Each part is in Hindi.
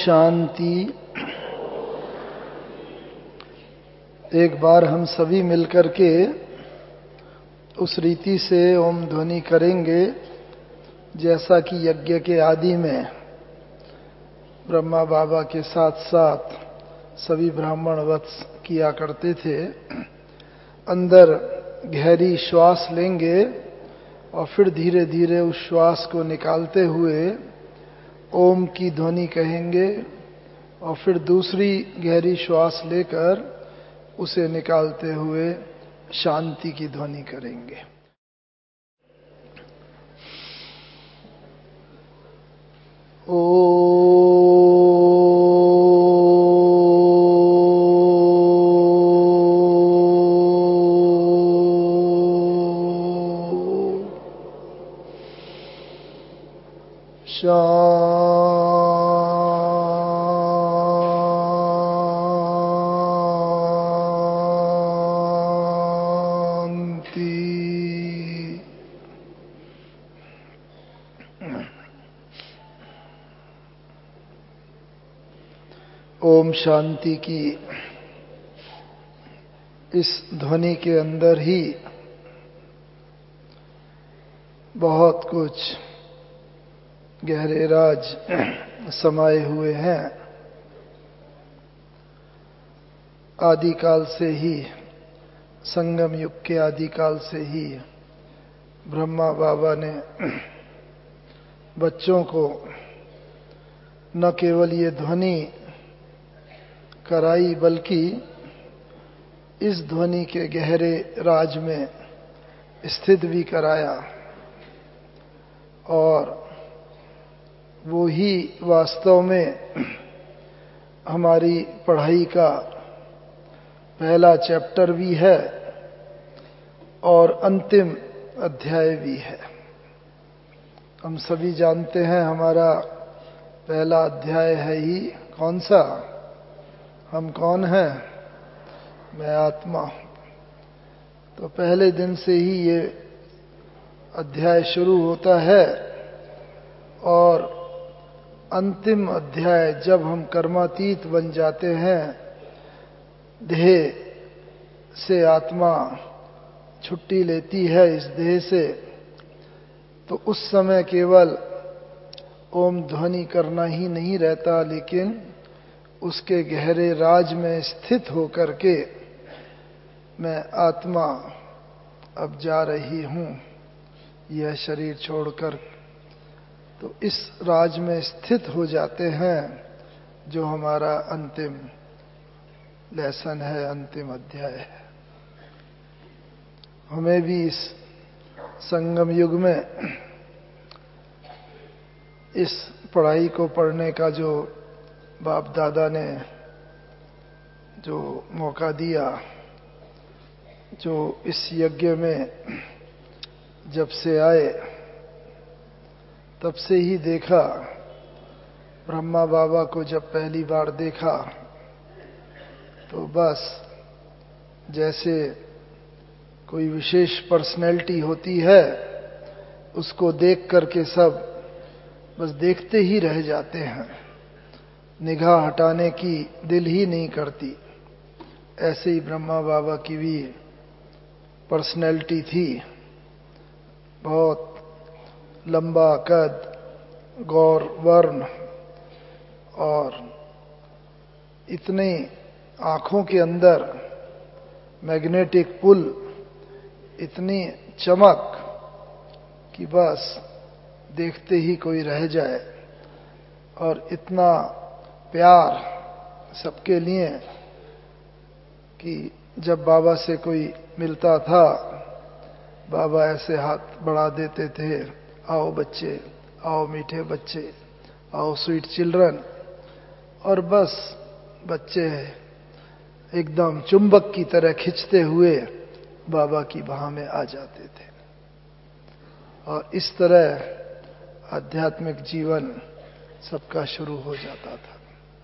शांति। एक बार हम सभी मिलकर के उस रीति से ओम ध्वनि करेंगे जैसा कि यज्ञ के आदि में ब्रह्मा बाबा के साथ साथ सभी ब्राह्मण वत्स किया करते थे। अंदर गहरी श्वास लेंगे और फिर धीरे धीरे उस श्वास को निकालते हुए ओम की ध्वनि कहेंगे और फिर दूसरी गहरी श्वास लेकर उसे निकालते हुए शांति की ध्वनि करेंगे। ओम शांति की इस ध्वनि के अंदर ही बहुत कुछ गहरे राज समाये हुए हैं। आदिकाल से ही, संगम युग के आदिकाल से ही ब्रह्मा बाबा ने बच्चों को न केवल ये ध्वनि कराई बल्कि इस ध्वनि के गहरे राज में स्थित भी कराया और वो ही वास्तव में हमारी पढ़ाई का पहला चैप्टर भी है और अंतिम अध्याय भी है। हम सभी जानते हैं हमारा पहला अध्याय है ही कौन सा? हम कौन हैं? मैं आत्मा। तो पहले दिन से ही ये अध्याय शुरू होता है और अंतिम अध्याय जब हम कर्मातीत बन जाते हैं, देह से आत्मा छुट्टी लेती है इस देह से, तो उस समय केवल ओम ध्वनि करना ही नहीं रहता, लेकिन उसके गहरे राज में स्थित होकर के मैं आत्मा अब जा रही हूं यह शरीर छोड़कर, तो इस राज में स्थित हो जाते हैं जो हमारा अंतिम लेसन है, अंतिम अध्याय है। हमें भी इस संगम युग में इस पढ़ाई को पढ़ने का जो बाप दादा ने जो मौका दिया, जो इस यज्ञ में जब से आए तब से ही देखा। ब्रह्मा बाबा को जब पहली बार देखा तो बस जैसे कोई विशेष पर्सनैलिटी होती है, उसको देख करके सब बस देखते ही रह जाते हैं, निगाह हटाने की दिल ही नहीं करती। ऐसे ही ब्रह्मा बाबा की भी पर्सनैलिटी थी। बहुत लंबा कद, गौर वर्ण और इतने आंखों के अंदर मैग्नेटिक पुल, इतनी चमक कि बस देखते ही कोई रह जाए, और इतना प्यार सबके लिए कि जब बाबा से कोई मिलता था, बाबा ऐसे हाथ बढ़ा देते थे, आओ बच्चे, आओ मीठे बच्चे, आओ स्वीट चिल्ड्रन, और बस बच्चे एकदम चुंबक की तरह खिंचते हुए बाबा की बाह में आ जाते थे। और इस तरह आध्यात्मिक जीवन सबका शुरू हो जाता था।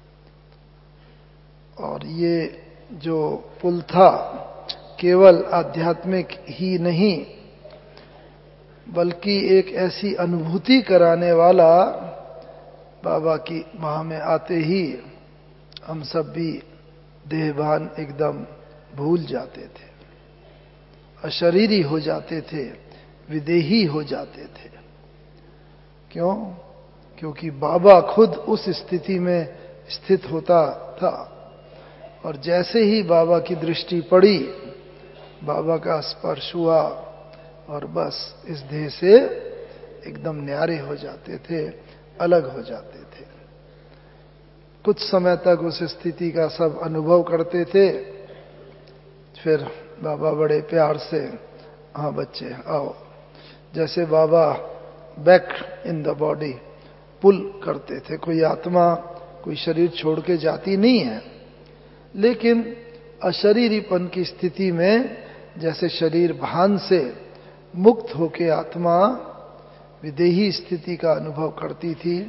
और ये जो पुल था केवल आध्यात्मिक ही नहीं बल्कि एक ऐसी अनुभूति कराने वाला बाबा की माह में आते ही हम सब भी देहभान एकदम भूल जाते थे, अशरीरी हो जाते थे, विदेही हो जाते थे। क्यों? क्योंकि बाबा खुद उस स्थिति में स्थित होता था, और जैसे ही बाबा की दृष्टि पड़ी, बाबा का स्पर्श हुआ, और बस इस देह से एकदम न्यारे हो जाते थे, अलग हो जाते थे। कुछ समय तक उस स्थिति का सब अनुभव करते थे। फिर बाबा बड़े प्यार से, हाँ बच्चे आओ, जैसे बाबा back in the body pull करते थे। कोई आत्मा कोई शरीर छोड़ के जाती नहीं है, लेकिन अशरीरीपन की स्थिति में जैसे शरीर भान से मुक्त होके आत्मा विदेही स्थिति का अनुभव करती थी,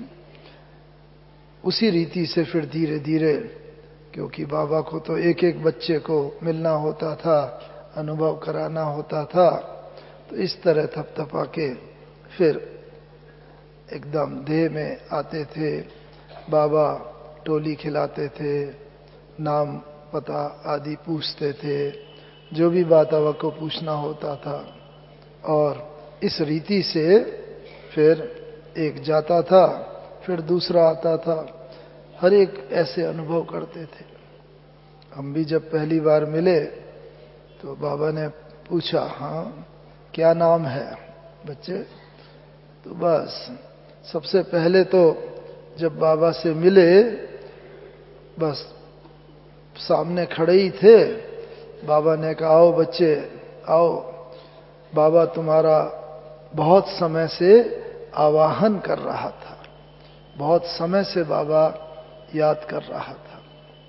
उसी रीति से फिर धीरे धीरे, क्योंकि बाबा को तो एक एक बच्चे को मिलना होता था, अनुभव कराना होता था, तो इस तरह थपथपा के फिर एकदम देह में आते थे। बाबा टोली खिलाते थे, नाम पता आदि पूछते थे, जो भी बात बाबा को पूछना होता था, और इस रीति से फिर एक जाता था, फिर दूसरा आता था, हर एक ऐसे अनुभव करते थे। हम भी जब पहली बार मिले तो बाबा ने पूछा, हाँ क्या नाम है बच्चे? तो बस सबसे पहले तो जब बाबा से मिले, बस सामने खड़े ही थे, बाबा ने कहा, आओ बच्चे आओ, बाबा तुम्हारा बहुत समय से आवाहन कर रहा था, बहुत समय से बाबा याद कर रहा था।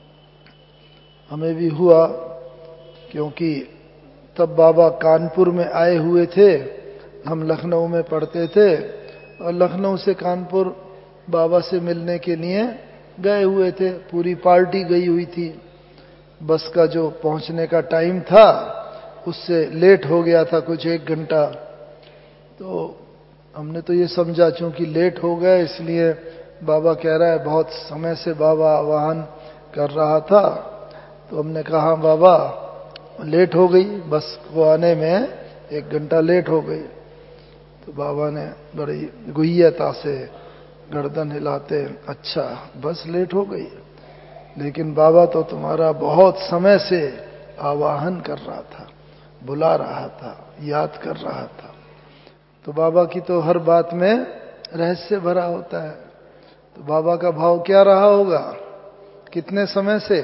हमें भी हुआ, क्योंकि तब बाबा कानपुर में आए हुए थे, हम लखनऊ में पढ़ते थे, और लखनऊ से कानपुर बाबा से मिलने के लिए गए हुए थे। पूरी पार्टी गई हुई थी। बस का जो पहुंचने का टाइम था उससे लेट हो गया था कुछ 1 घंटा। तो हमने तो ये समझा चूंकि लेट हो गए, इसलिए बाबा कह रहा है बहुत समय से बाबा आह्वान कर रहा था। तो हमने कहा, बाबा लेट हो गई, बस को आने में 1 घंटा लेट हो गई। तो बाबा ने बड़ी गुह्यता से गर्दन हिलाते, अच्छा बस लेट हो गई, लेकिन बाबा तो तुम्हारा बहुत समय से आवाहन कर रहा था, बुला रहा था, याद कर रहा था। तो बाबा की तो हर बात में रहस्य भरा होता है। तो बाबा का भाव क्या रहा होगा? कितने समय से?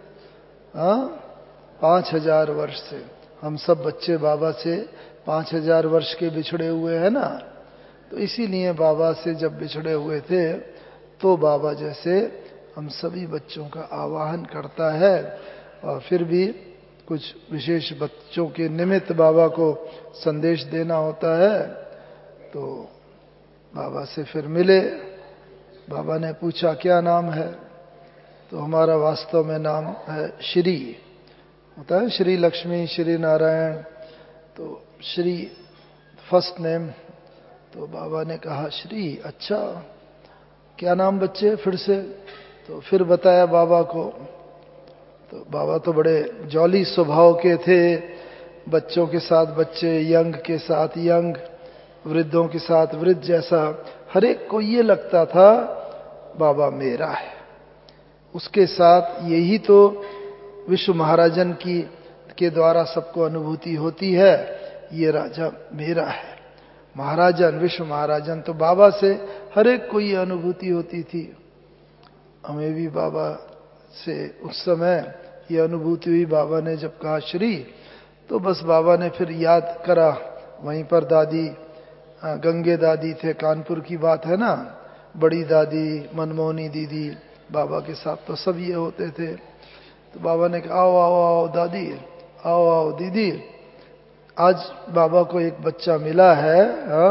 5000 वर्ष से। हम सब बच्चे बाबा से 5000 वर्ष के बिछड़े हुए हैं ना। तो इसीलिए बाबा से जब बिछड़े हुए थे, तो बाबा जैसे हम सभी बच्चों का आवाहन करता है, और फिर भी कुछ विशेष बच्चों के निमित्त बाबा को संदेश देना होता है। तो बाबा से फिर मिले, बाबा ने पूछा क्या नाम है? तो हमारा वास्तव में नाम है श्री, होता है श्री लक्ष्मी, श्री नारायण, तो श्री फर्स्ट नेम। तो बाबा ने कहा श्री, अच्छा क्या नाम बच्चे? फिर से तो फिर बताया बाबा को। तो बाबा तो बड़े जॉली स्वभाव के थे, बच्चों के साथ बच्चे, यंग के साथ यंग, वृद्धों के साथ वृद्ध, जैसा हर एक को ये लगता था बाबा मेरा है। उसके साथ यही तो विश्व महाराजन की के द्वारा सबको अनुभूति होती है, ये राजा मेरा है, महाराजन, विश्व महाराजन। तो बाबा से हर एक को ये अनुभूति होती थी। हमें भी बाबा से उस समय ये अनुभूति हुई। बाबा ने जब कहा श्री, तो बस बाबा ने फिर याद करा, वहीं पर दादी गंगे दादी थे, कानपुर की बात है ना, बड़ी दादी, मनमोहनी दीदी, बाबा के साथ तो सब ये होते थे। तो बाबा ने कहा आओ आओ आओ दादी, आओ आओ दीदी, आज बाबा को एक बच्चा मिला है,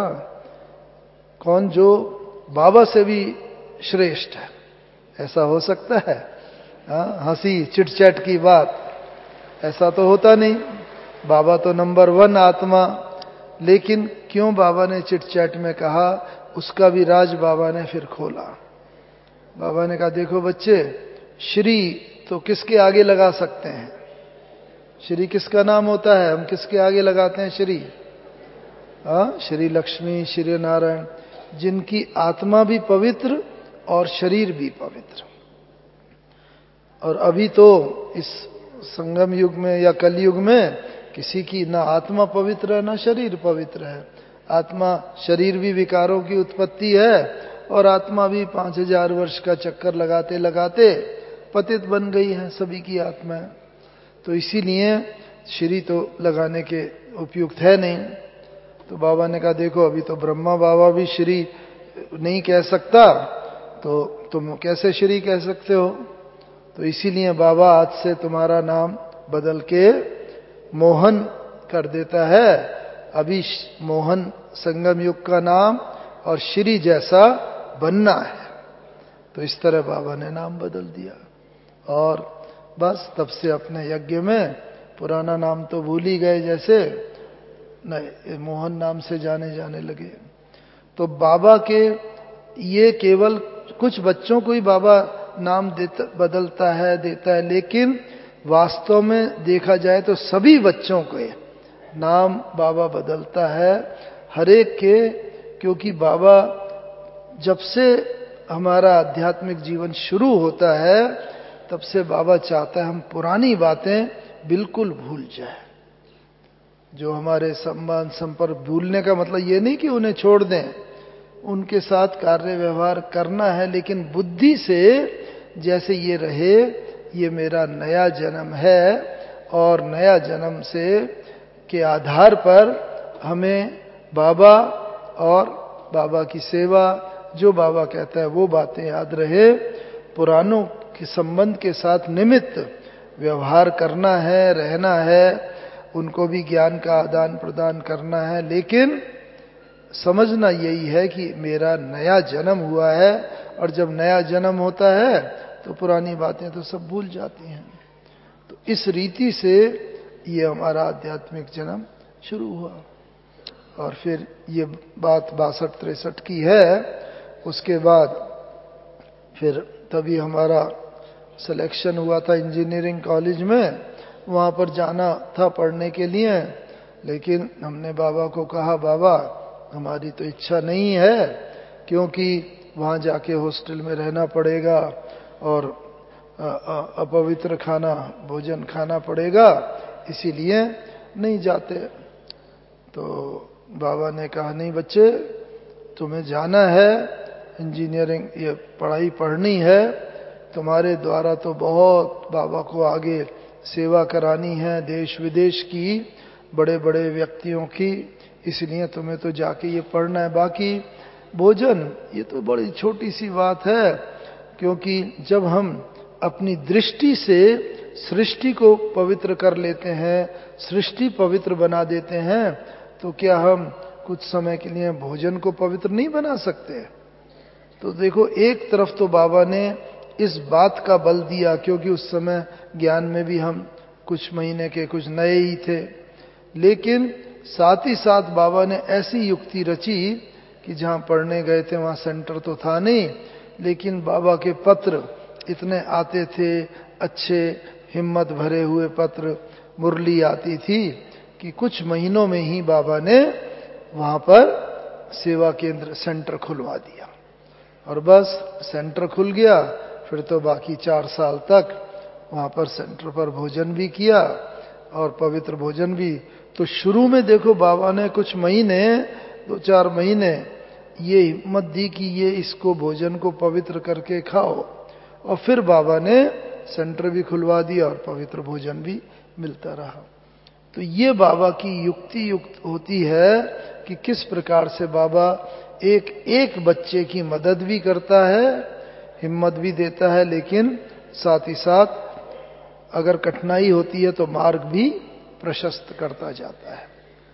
कौन? जो बाबा से भी श्रेष्ठ है। ऐसा हो सकता है? हंसी चिटचैट की बात, ऐसा तो होता नहीं। बाबा तो नंबर 1 आत्मा, लेकिन क्यों बाबा ने चिटचैट में कहा, उसका भी राज बाबा ने फिर खोला। बाबा ने कहा देखो बच्चे, श्री तो किसके आगे लगा सकते हैं? श्री किसका नाम होता है? हम किसके आगे लगाते हैं श्री? श्री लक्ष्मी, श्री नारायण, जिनकी आत्मा भी पवित्र और शरीर भी पवित्र। और अभी तो इस संगम युग में या कलयुग में किसी की ना आत्मा पवित्र है ना शरीर पवित्र है। आत्मा, शरीर भी विकारों की उत्पत्ति है और आत्मा भी 5000 वर्ष का चक्कर लगाते लगाते पतित बन गई है सभी की आत्माएं। तो इसीलिए श्री तो लगाने के उपयुक्त है नहीं। तो बाबा ने कहा देखो, अभी तो ब्रह्मा बाबा भी श्री नहीं कह सकता, तो तुम कैसे श्री कह सकते हो? तो इसीलिए बाबा आज से तुम्हारा नाम बदल के मोहन कर देता है। अभी मोहन संगम युग का नाम और श्री जैसा बनना है। तो इस तरह बाबा ने नाम बदल दिया और बस तब से अपने यज्ञ में पुराना नाम तो भूल ही गए, जैसे नहीं मोहन नाम से जाने जाने लगे। तो बाबा के ये केवल कुछ बच्चों को ही बाबा नाम बदलता है, देता है, लेकिन वास्तव में देखा जाए तो सभी बच्चों को नाम बाबा बदलता है, हर एक के। क्योंकि बाबा जब से हमारा आध्यात्मिक जीवन शुरू होता है तब से बाबा चाहता है हम पुरानी बातें बिल्कुल भूल जाए। जो हमारे संबंध संपर्क, भूलने का मतलब ये नहीं कि उन्हें छोड़ दें, उनके साथ कार्य व्यवहार करना है, लेकिन बुद्धि से जैसे ये रहे ये मेरा नया जन्म है और नया जन्म से के आधार पर हमें बाबा और बाबा की सेवा, जो बाबा कहता है वो बातें याद रहे। पुरानों के संबंध के साथ निमित्त व्यवहार करना है, रहना है, उनको भी ज्ञान का आदान प्रदान करना है, लेकिन समझना यही है कि मेरा नया जन्म हुआ है। और जब नया जन्म होता है तो पुरानी बातें तो सब भूल जाती हैं। तो इस रीति से ये हमारा आध्यात्मिक जन्म शुरू हुआ। और फिर ये बात 62-63 की है। उसके बाद फिर तभी हमारा सिलेक्शन हुआ था इंजीनियरिंग कॉलेज में, वहाँ पर जाना था पढ़ने के लिए। लेकिन हमने बाबा को कहा बाबा हमारी तो इच्छा नहीं है, क्योंकि वहाँ जाके हॉस्टल में रहना पड़ेगा और अपवित्र खाना भोजन खाना पड़ेगा, इसीलिए नहीं जाते। तो बाबा ने कहा नहीं बच्चे, तुम्हें जाना है, इंजीनियरिंग ये पढ़ाई पढ़नी है, तुम्हारे द्वारा तो बहुत बाबा को आगे सेवा करानी है, देश विदेश की, बड़े बड़े व्यक्तियों की, इसलिए तुम्हें तो जाके ये पढ़ना है। बाकी भोजन ये तो बड़ी छोटी सी बात है, क्योंकि जब हम अपनी दृष्टि से सृष्टि को पवित्र कर लेते हैं, सृष्टि पवित्र बना देते हैं, तो क्या हम कुछ समय के लिए भोजन को पवित्र नहीं बना सकते? तो देखो, एक तरफ तो बाबा ने इस बात का बल दिया, क्योंकि उस समय ज्ञान में भी हम कुछ महीने के कुछ नए ही थे, लेकिन साथ ही साथ बाबा ने ऐसी युक्ति रची कि जहाँ पढ़ने गए थे वहाँ सेंटर तो था नहीं, लेकिन बाबा के पत्र इतने आते थे, अच्छे हिम्मत भरे हुए पत्र, मुरली आती थी कि कुछ महीनों में ही बाबा ने वहाँ पर सेवा केंद्र सेंटर खुलवा दिया। और बस सेंटर खुल गया, फिर तो बाकी 4 साल तक वहाँ पर सेंटर पर भोजन भी किया और पवित्र भोजन भी। तो शुरू में देखो बाबा ने कुछ महीने, 2-4 महीने ये हिम्मत दी कि ये इसको भोजन को पवित्र करके खाओ, और फिर बाबा ने सेंटर भी खुलवा दिया और पवित्र भोजन भी मिलता रहा। तो ये बाबा की युक्ति युक्त होती है कि किस प्रकार से बाबा एक एक बच्चे की मदद भी करता है, हिम्मत भी देता है, लेकिन साथ ही साथ अगर कठिनाई होती है तो मार्ग भी प्रशस्त करता जाता है।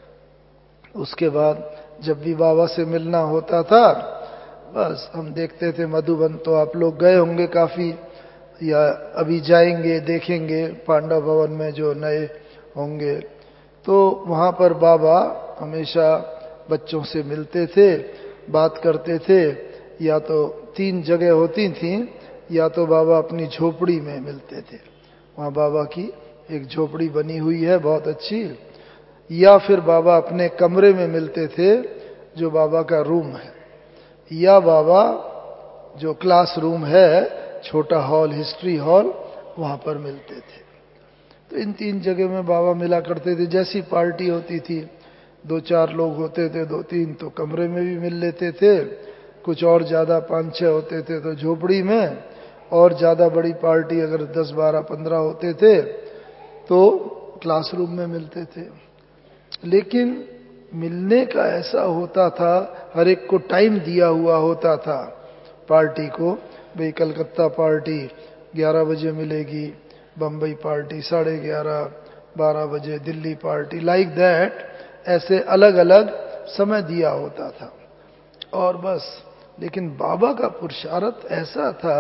उसके बाद जब भी बाबा से मिलना होता था, बस हम देखते थे मधुबन, तो आप लोग गए होंगे काफी, या अभी जाएंगे देखेंगे पांडव भवन में जो नए होंगे, तो वहाँ पर बाबा हमेशा बच्चों से मिलते थे, बात करते थे, या तो तीन जगह होती थी, या तो बाबा अपनी झोपड़ी में मिलते थे, वहाँ बाबा की एक झोपड़ी बनी हुई है बहुत अच्छी, या फिर बाबा अपने कमरे में मिलते थे जो बाबा का रूम है, या बाबा जो क्लास रूम है, छोटा हॉल, हिस्ट्री हॉल, वहाँ पर मिलते थे। तो इन तीन जगह में बाबा मिला करते थे। जैसी पार्टी होती थी, 2-4 लोग होते थे, 2-3 तो कमरे में भी मिल लेते थे, कुछ और ज़्यादा 5-6 होते थे तो झोपड़ी में, और ज़्यादा बड़ी पार्टी अगर 10-12-15 होते थे तो क्लासरूम में मिलते थे। लेकिन मिलने का ऐसा होता था, हर एक को टाइम दिया हुआ होता था पार्टी को, भाई कलकत्ता पार्टी 11 बजे मिलेगी, बम्बई पार्टी 11:30, 12 बजे दिल्ली पार्टी, लाइक दैट, ऐसे अलग अलग समय दिया होता था और बस। लेकिन बाबा का पुरुषार्थ ऐसा था,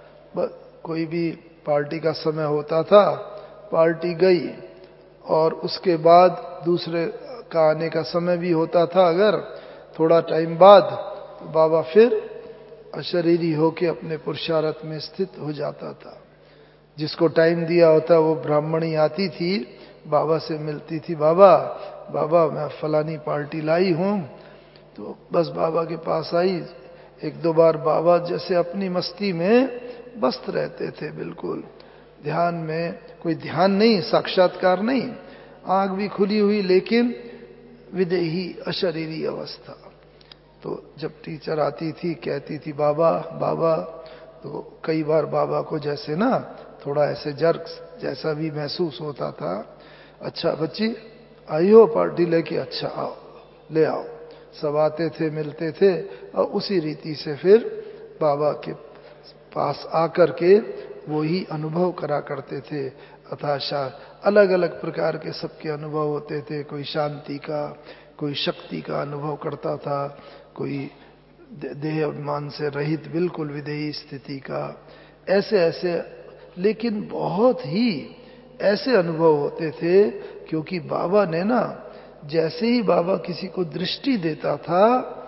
कोई भी पार्टी का समय होता था, पार्टी गई और उसके बाद दूसरे का आने का समय भी होता था, अगर थोड़ा टाइम बाद, तो बाबा फिर अशरीरी होके अपने पुरुषार्थ में स्थित हो जाता था। जिसको टाइम दिया होता वो ब्राह्मणी आती थी, बाबा से मिलती थी, बाबा बाबा मैं फलानी पार्टी लाई हूँ, तो बस बाबा के पास आई, 1-2 बार बाबा जैसे अपनी मस्ती में व्यस्त रहते थे, बिल्कुल ध्यान में, कोई ध्यान नहीं, साक्षात्कार नहीं, आंख भी खुली हुई लेकिन विदेही अशरीरी अवस्था। तो जब टीचर आती थी, कहती थी बाबा बाबा, तो कई बार बाबा को जैसे ना थोड़ा ऐसे जर्क जैसा भी महसूस होता था। अच्छा बच्ची आई हो पार्टी लेके, अच्छा आओ ले आओ। सब आते थे, मिलते थे, और उसी रीति से फिर बाबा के पास आकर के वो ही अनुभव करा करते थे। अथाशा अलग अलग प्रकार के सबके अनुभव होते थे, कोई शांति का, कोई शक्ति का अनुभव करता था, कोई देह अभिमान से रहित बिल्कुल विदेही स्थिति का, ऐसे ऐसे। लेकिन बहुत ही ऐसे अनुभव होते थे, क्योंकि बाबा ने ना, जैसे ही बाबा किसी को दृष्टि देता था,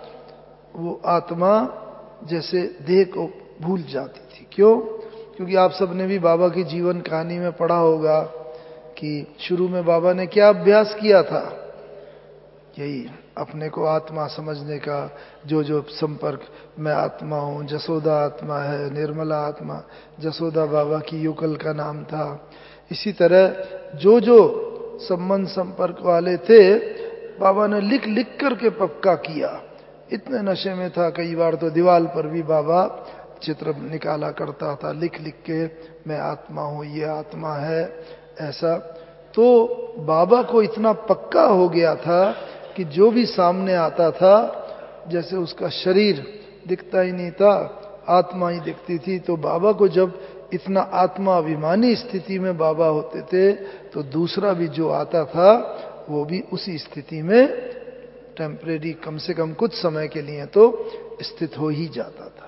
वो आत्मा जैसे देह को भूल जाती थी। क्यों? क्योंकि आप सबने भी बाबा की जीवन कहानी में पढ़ा होगा कि शुरू में बाबा ने क्या अभ्यास किया था, यही अपने को आत्मा समझने का, जो जो संपर्क, मैं आत्मा हूँ, जसोदा आत्मा है, निर्मला आत्मा, जसोदा बाबा की युगल का नाम था। इसी तरह जो जो संबंध संपर्क वाले थे, बाबा ने लिख लिख करके पक्का किया। इतने नशे में था, कई बार तो दीवार पर भी बाबा चित्र निकाला करता था, लिख लिख के, मैं आत्मा हूँ, ये आत्मा है, ऐसा। तो बाबा को इतना पक्का हो गया था कि जो भी सामने आता था, जैसे उसका शरीर दिखता ही नहीं था, आत्मा ही दिखती थी। तो बाबा को जब इतना आत्मा अभिमानी स्थिति में बाबा होते थे, तो दूसरा भी जो आता था वो भी उसी स्थिति में टेम्परेरी, कम से कम कुछ समय के लिए तो स्थित हो ही जाता था।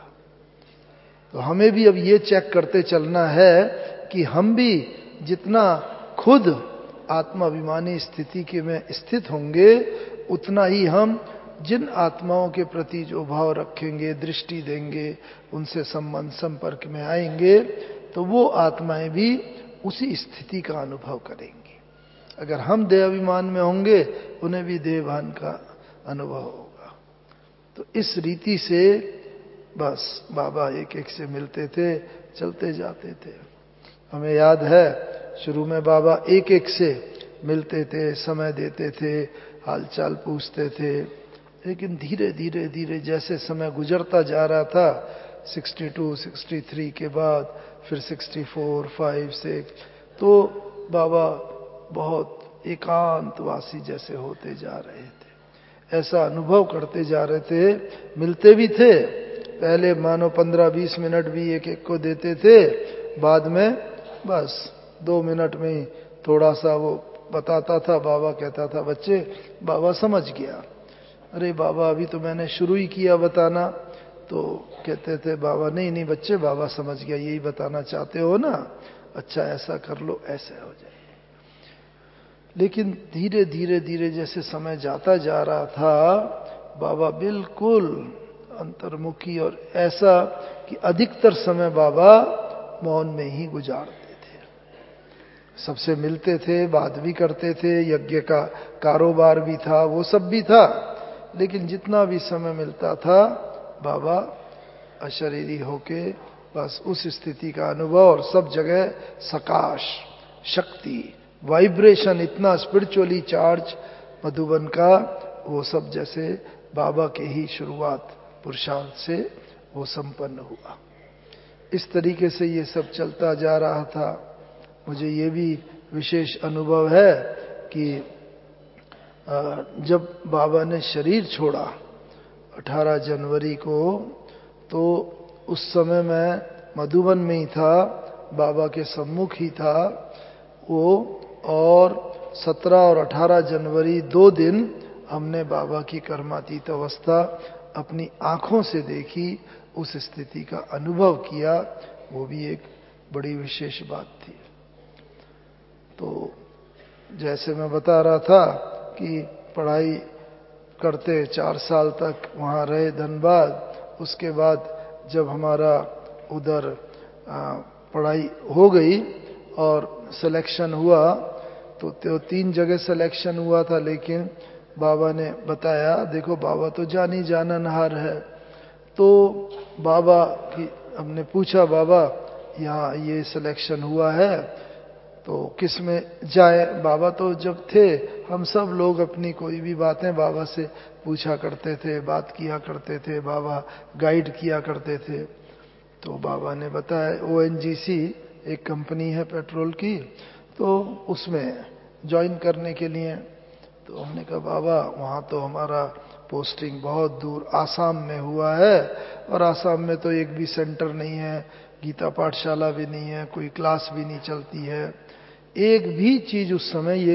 तो हमें भी अब ये चेक करते चलना है कि हम भी जितना खुद आत्माभिमानी स्थिति के में स्थित होंगे, उतना ही हम जिन आत्माओं के प्रति जो भाव रखेंगे, दृष्टि देंगे, उनसे संबंध संपर्क में आएंगे, तो वो आत्माएं भी उसी स्थिति का अनुभव करेंगी। अगर हम देहाभिमान में होंगे, उन्हें भी देहभान का अनुभव होगा। तो इस रीति से बस बाबा एक एक से मिलते थे, चलते जाते थे। हमें याद है शुरू में बाबा एक एक से मिलते थे, समय देते थे, हालचाल पूछते थे, लेकिन धीरे धीरे धीरे जैसे समय गुजरता जा रहा था, 62, 63 के बाद फिर 64, 5, 6, तो बाबा बहुत एकांतवासी जैसे होते जा रहे थे, ऐसा अनुभव करते जा रहे थे। मिलते भी थे, पहले मानो 15-20 मिनट भी एक एक को देते थे, बाद में बस 2 मिनट में ही थोड़ा सा वो बताता था, बाबा कहता था बच्चे, बाबा समझ गया। अरे बाबा अभी तो मैंने शुरू ही किया बताना, तो कहते थे बाबा नहीं नहीं बच्चे, बाबा समझ गया, यही बताना चाहते हो ना, अच्छा ऐसा कर लो, ऐसे हो जाए। लेकिन धीरे धीरे धीरे जैसे समय जाता जा रहा था, बाबा बिल्कुल अंतर्मुखी, और ऐसा कि अधिकतर समय बाबा मौन में ही गुजारते थे। सबसे मिलते थे, बात भी करते थे, यज्ञ का कारोबार भी था, वो सब भी था, लेकिन जितना भी समय मिलता था बाबा अशरीरी होके बस उस स्थिति का अनुभव, और सब जगह सकाश, शक्ति, वाइब्रेशन, इतना स्पिरिचुअली चार्ज मधुबन का, वो सब जैसे बाबा के ही शुरुआत पुरुषार्थ से वो संपन्न हुआ। इस तरीके से ये सब चलता जा रहा था। मुझे ये भी विशेष अनुभव है कि जब बाबा ने शरीर छोड़ा 18 जनवरी को, तो उस समय मैं मधुबन में ही था, बाबा के सम्मुख ही था वो, और 17 और 18 जनवरी 2 दिन हमने बाबा की कर्मातीत अवस्था अपनी आंखों से देखी, उस स्थिति का अनुभव किया। वो भी एक बड़ी विशेष बात थी। तो जैसे मैं बता रहा था कि पढ़ाई करते 4 साल तक वहाँ रहे धनबाद, उसके बाद जब हमारा उधर पढ़ाई हो गई और सिलेक्शन हुआ, तो 3 जगह सिलेक्शन हुआ था, लेकिन बाबा ने बताया, देखो बाबा तो जानी जाननहार है, तो बाबा की हमने पूछा, बाबा यहाँ ये सिलेक्शन हुआ है तो किस में जाए। बाबा तो जब थे, हम सब लोग अपनी कोई भी बातें बाबा से पूछा करते थे, बात किया करते थे, बाबा गाइड किया करते थे। तो बाबा ने बताया ONGC एक कंपनी है पेट्रोल की, तो उसमें ज्वाइन करने के लिए। तो हमने कहा बाबा वहाँ तो हमारा पोस्टिंग बहुत दूर आसाम में हुआ है, और आसाम में तो एक भी सेंटर नहीं है, गीता पाठशाला भी नहीं है, कोई क्लास भी नहीं चलती है, एक भी चीज उस समय, ये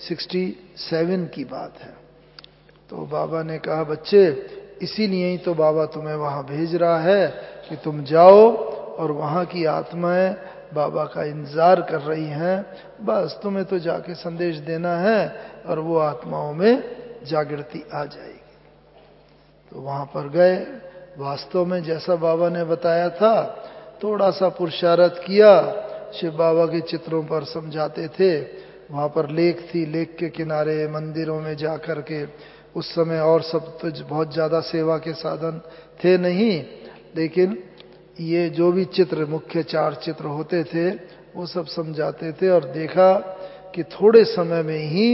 67 की बात है। तो बाबा ने कहा बच्चे, इसीलिए ही तो बाबा तुम्हें वहां भेज रहा है कि तुम जाओ, और वहां की आत्माएं बाबा का इंतजार कर रही हैं, बस तुम्हें तो जाके संदेश देना है और वो आत्माओं में जागृति आ जाएगी। तो वहां पर गए, वास्तव में जैसा बाबा ने बताया था, थोड़ा सा पुरुषार्थ किया, शिव बाबा के चित्रों पर समझाते थे, वहां पर लेक थी, लेक के किनारे मंदिरों में जा कर के, उस समय और सब तो बहुत ज्यादा सेवा के साधन थे नहीं, लेकिन ये जो भी चित्र, मुख्य 4 चित्र होते थे, वो सब समझाते थे। और देखा कि थोड़े समय में ही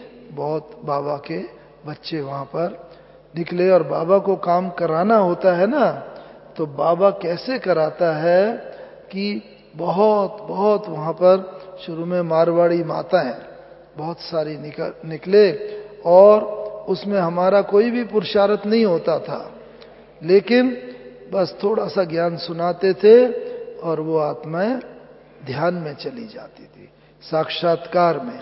बहुत बाबा के बच्चे वहां पर निकले, और बाबा को काम कराना होता है ना, तो बाबा कैसे कराता है कि बहुत बहुत वहां पर शुरू में मारवाड़ी माताएं बहुत सारी निकले, और उसमें हमारा कोई भी पुरुषार्थ नहीं होता था, लेकिन बस थोड़ा सा ज्ञान सुनाते थे और वो आत्माएं ध्यान में चली जाती थी, साक्षात्कार में,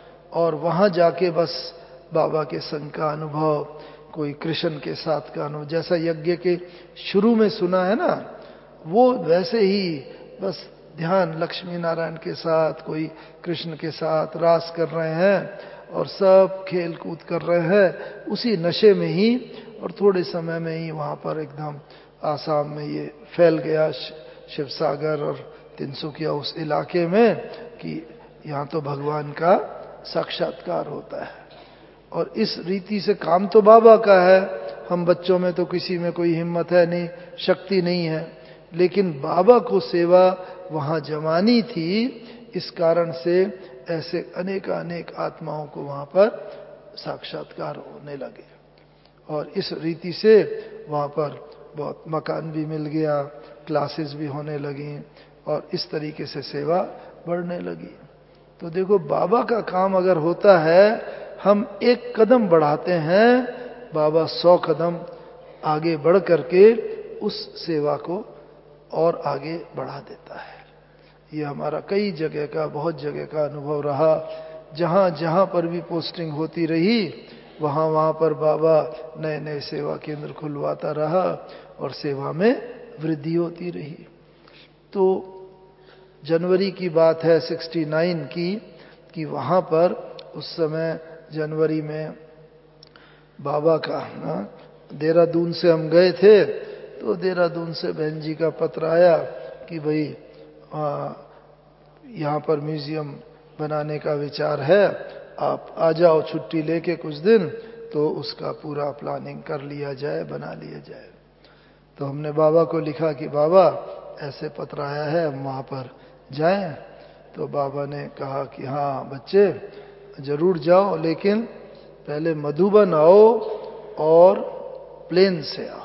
और वहां जाके बस बाबा के संग का अनुभव, कोई कृष्ण के साथ का अनुभव, जैसा यज्ञ के शुरू में सुना है ना, वो वैसे ही बस ध्यान लक्ष्मी नारायण के साथ, कोई कृष्ण के साथ रास कर रहे हैं और सब खेल कूद कर रहे हैं उसी नशे में ही, और थोड़े समय में ही वहां पर एकदम आसाम में ये फैल गया, शिव सागर और तिनसुकिया उस इलाके में, कि यहाँ तो भगवान का साक्षात्कार होता है। और इस रीति से काम तो बाबा का है, हम बच्चों में तो किसी में कोई हिम्मत है नहीं, शक्ति नहीं है, लेकिन बाबा को सेवा वहां जमानी थी, इस कारण से ऐसे अनेक आत्माओं को वहां पर साक्षात्कार होने लगे। और इस रीति से वहां पर बहुत मकान भी मिल गया, क्लासेस भी होने लगी, और इस तरीके से सेवा बढ़ने लगी। तो देखो बाबा का काम अगर होता है, हम एक कदम बढ़ाते हैं, बाबा 100 कदम आगे बढ़ करके उस सेवा को और आगे बढ़ा देता है। ये हमारा कई जगह का, बहुत जगह का अनुभव रहा, जहां जहां पर भी पोस्टिंग होती रही, वहां वहां पर बाबा नए नए सेवा केंद्र खुलवाता रहा और सेवा में वृद्धि होती रही। तो जनवरी की बात है 69 की, कि वहां पर उस समय जनवरी में बाबा का देहरादून से हम गए थे, तो देहरादून से बहन जी का पत्र आया कि भाई यहाँ पर म्यूजियम बनाने का विचार है, आप आ जाओ छुट्टी लेके कुछ दिन, तो उसका पूरा प्लानिंग कर लिया जाए, बना लिया जाए। तो हमने बाबा को लिखा कि बाबा ऐसे पत्र आया है, हम वहाँ पर जाएं। तो बाबा ने कहा कि हाँ बच्चे जरूर जाओ, लेकिन पहले मधुबन आओ और प्लेन से आओ।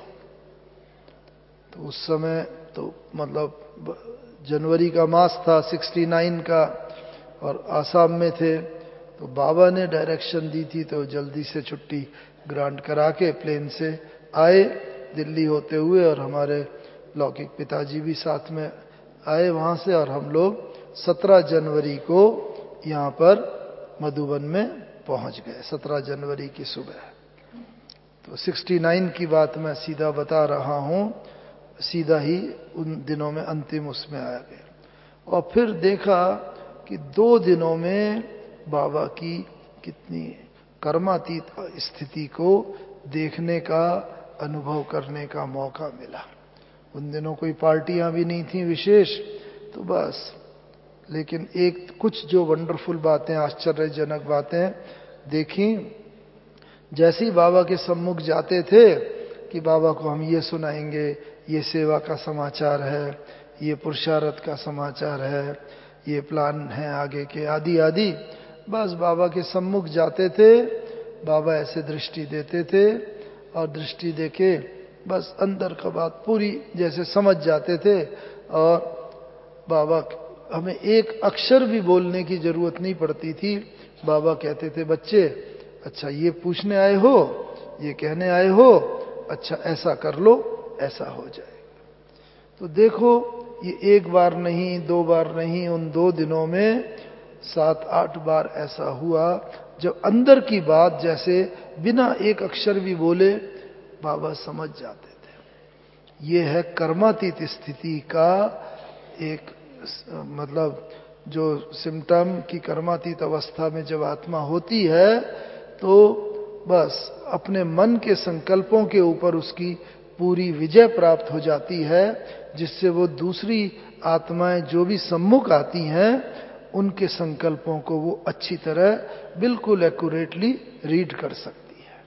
तो उस समय तो मतलब जनवरी का मास था 69 का, और आसाम में थे। तो बाबा ने डायरेक्शन दी थी, तो जल्दी से छुट्टी ग्रांट करा के प्लेन से आए दिल्ली होते हुए, और हमारे लौकिक पिताजी भी साथ में आए वहाँ से, और हम लोग 17 जनवरी को यहाँ पर मधुबन में पहुँच गए, 17 जनवरी की सुबह। तो 69 की बात मैं सीधा बता रहा हूँ, सीधा ही उन दिनों में अंतिम उसमें आ गए। और फिर देखा कि 2 दिनों में बाबा की कितनी कर्मातीत स्थिति को देखने का, अनुभव करने का मौका मिला। उन दिनों कोई पार्टियां भी नहीं थी विशेष, तो बस, लेकिन एक कुछ जो वंडरफुल बातें, आश्चर्यजनक बातें देखी। जैसे ही बाबा के सम्मुख जाते थे कि बाबा को हम ये सुनाएंगे, ये सेवा का समाचार है, ये पुरुषार्थ का समाचार है, ये प्लान है आगे के, आदि आदि। बस बाबा के सम्मुख जाते थे, बाबा ऐसे दृष्टि देते थे, और दृष्टि देके बस अंदर का बात पूरी जैसे समझ जाते थे। और बाबा हमें एक अक्षर भी बोलने की जरूरत नहीं पड़ती थी। बाबा कहते थे, बच्चे अच्छा ये पूछने आए हो, ये कहने आए हो, अच्छा ऐसा कर लो, ऐसा हो जाएगा। तो देखो ये एक बार नहीं, 2 बार नहीं, उन 2 दिनों में 7-8 बार ऐसा हुआ, जब अंदर की बात जैसे बिना एक अक्षर भी बोले बाबा समझ जाते थे। ये है कर्मातीत स्थिति का एक मतलब जो सिम्टम की, कर्मातीत अवस्था में जब आत्मा होती है, तो बस अपने मन के संकल्पों के ऊपर उसकी पूरी विजय प्राप्त हो जाती है, जिससे वो दूसरी आत्माएं जो भी सम्मुख आती हैं, उनके संकल्पों को वो अच्छी तरह बिल्कुल एक्यूरेटली रीड कर सकती है।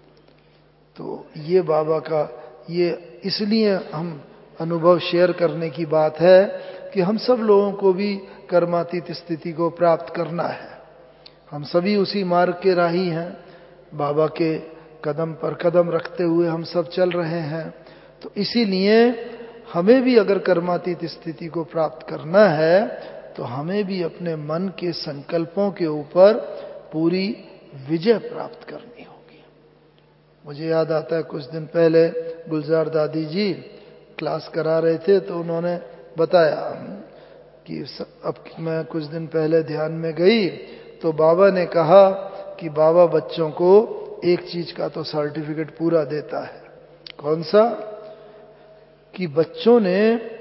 तो ये बाबा का, ये इसलिए हम अनुभव शेयर करने की बात है कि हम सब लोगों को भी कर्मातीत स्थिति को प्राप्त करना है। हम सभी उसी मार्ग के राही हैं, बाबा के कदम पर कदम रखते हुए हम सब चल रहे हैं। तो इसीलिए हमें भी अगर कर्मातीत स्थिति को प्राप्त करना है, तो हमें भी अपने मन के संकल्पों के ऊपर पूरी विजय प्राप्त करनी होगी। मुझे याद आता है कुछ दिन पहले गुलजार दादी जी क्लास करा रहे थे, तो उन्होंने बताया कि अब मैं कुछ दिन पहले ध्यान में गई, तो बाबा ने कहा कि बाबा बच्चों को एक चीज का तो सर्टिफिकेट पूरा देता है। कौन सा? कि बच्चों ने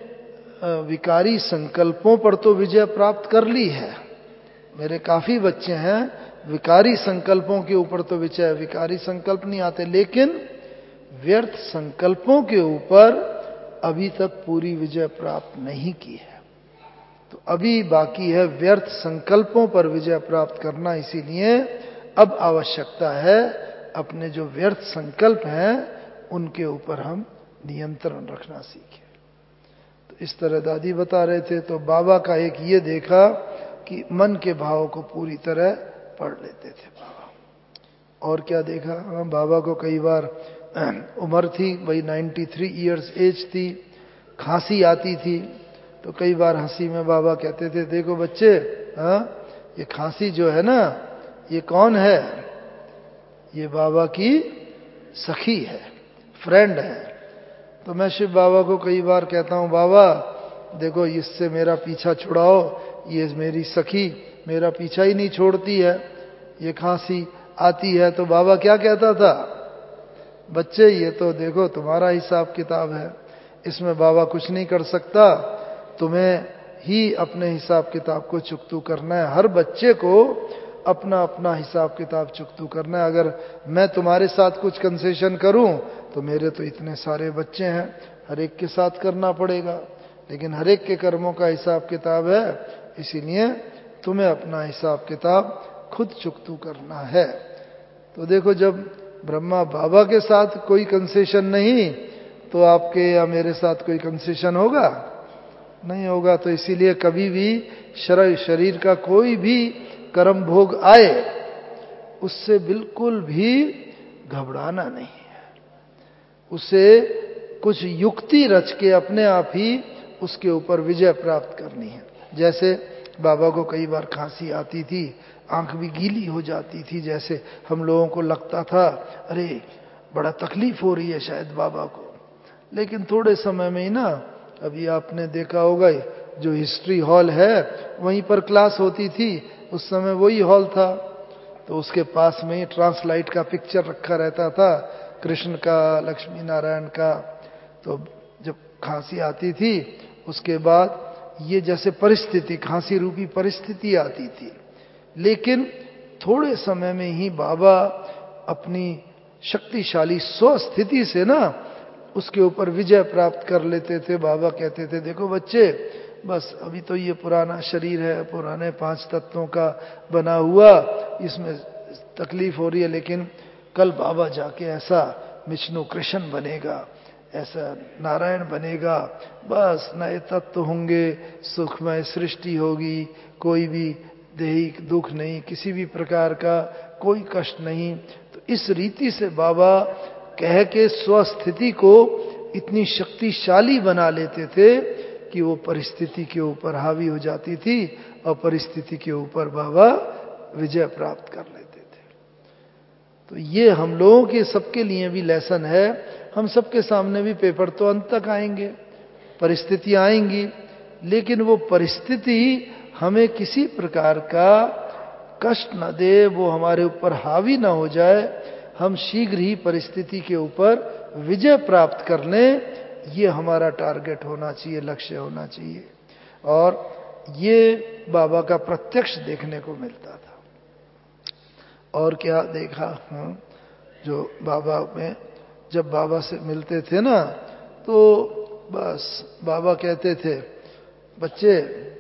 विकारी संकल्पों पर तो विजय प्राप्त कर ली है। मेरे काफी बच्चे हैं, विकारी संकल्पों के ऊपर तो विजय, विकारी संकल्प नहीं आते, लेकिन व्यर्थ संकल्पों के ऊपर अभी तक पूरी विजय प्राप्त नहीं की है। तो अभी बाकी है व्यर्थ संकल्पों पर विजय प्राप्त करना। इसीलिए अब आवश्यकता है अपने जो व्यर्थ संकल्प हैं उनके ऊपर हम नियंत्रण रखना सीखें। तो इस तरह दादी बता रहे थे, तो बाबा का एक ये देखा कि मन के भाव को पूरी तरह पढ़ लेते थे बाबा। और क्या देखा? बाबा को कई बार उम्र थी, वही 93 इयर्स एज थी, खांसी आती थी, तो कई बार हंसी में बाबा कहते थे, देखो बच्चे, ये खांसी जो है ना, ये कौन है? ये बाबा की सखी है, फ्रेंड है। तो मैं शिव बाबा को कई बार कहता हूँ, बाबा देखो इससे मेरा पीछा छुड़ाओ, ये मेरी सखी मेरा पीछा ही नहीं छोड़ती है, ये खांसी आती है। तो बाबा क्या कहता था? बच्चे ये तो देखो तुम्हारा हिसाब किताब है, इसमें बाबा कुछ नहीं कर सकता, तुम्हें ही अपने हिसाब किताब को चुकतू करना है। हर बच्चे को अपना अपना हिसाब किताब चुकतू करना है। अगर मैं तुम्हारे साथ कुछ कंसेशन करूं तो मेरे तो इतने सारे बच्चे हैं, हर एक के साथ करना पड़ेगा, लेकिन हर एक के कर्मों का हिसाब किताब है, इसीलिए तुम्हें अपना हिसाब किताब खुद चुकतू करना है। तो देखो, जब ब्रह्मा बाबा के साथ कोई कंसेशन नहीं, तो आपके या मेरे साथ कोई कंसेशन होगा? नहीं होगा। तो इसीलिए कभी भी शरीर का कोई भी कर्म भोग आए, उससे बिल्कुल भी घबराना नहीं है। उसे कुछ युक्ति रच के अपने आप ही उसके ऊपर विजय प्राप्त करनी है। जैसे बाबा को कई बार खांसी आती थी, आंख भी गीली हो जाती थी, जैसे हम लोगों को लगता था अरे बड़ा तकलीफ हो रही है शायद बाबा को, लेकिन थोड़े समय में ही ना, अभी आपने देखा होगा जो हिस्ट्री हॉल है वहीं पर क्लास होती थी, उस समय वही हॉल था, तो उसके पास में ही ट्रांसलाइट का पिक्चर रखा रहता था, कृष्ण का, लक्ष्मी नारायण का। तो जब खांसी आती थी उसके बाद ये जैसे परिस्थिति, खांसी रूपी परिस्थिति आती थी, लेकिन थोड़े समय में ही बाबा अपनी शक्तिशाली स्वस्थिति से ना उसके ऊपर विजय प्राप्त कर लेते थे। बाबा कहते थे देखो बच्चे, बस अभी तो ये पुराना शरीर है, पुराने 5 तत्वों का बना हुआ, इसमें तकलीफ हो रही है, लेकिन कल बाबा जाके ऐसा विष्णु कृष्ण बनेगा, ऐसा नारायण बनेगा, बस नए तत्व होंगे, सुखमय सृष्टि होगी, कोई भी दैहिक दुख नहीं, किसी भी प्रकार का कोई कष्ट नहीं। तो इस रीति से बाबा कह के स्वस्थिति को इतनी शक्तिशाली बना लेते थे कि वो परिस्थिति के ऊपर हावी हो जाती थी और परिस्थिति के ऊपर बाबा विजय प्राप्त कर लेते थे। तो ये हम लोगों के सबके लिए भी लेसन है। हम सबके सामने भी पेपर तो अंत तक आएंगे, परिस्थितियां आएंगी, लेकिन वो परिस्थिति हमें किसी प्रकार का कष्ट न दे, वो हमारे ऊपर हावी ना हो जाए, हम शीघ्र ही परिस्थिति के ऊपर विजय प्राप्त कर लें, ये हमारा टारगेट होना चाहिए, लक्ष्य होना चाहिए। और ये बाबा का प्रत्यक्ष देखने को मिलता था। और क्या देखा, जो बाबा में जब बाबा से मिलते थे ना, तो बस बाबा कहते थे बच्चे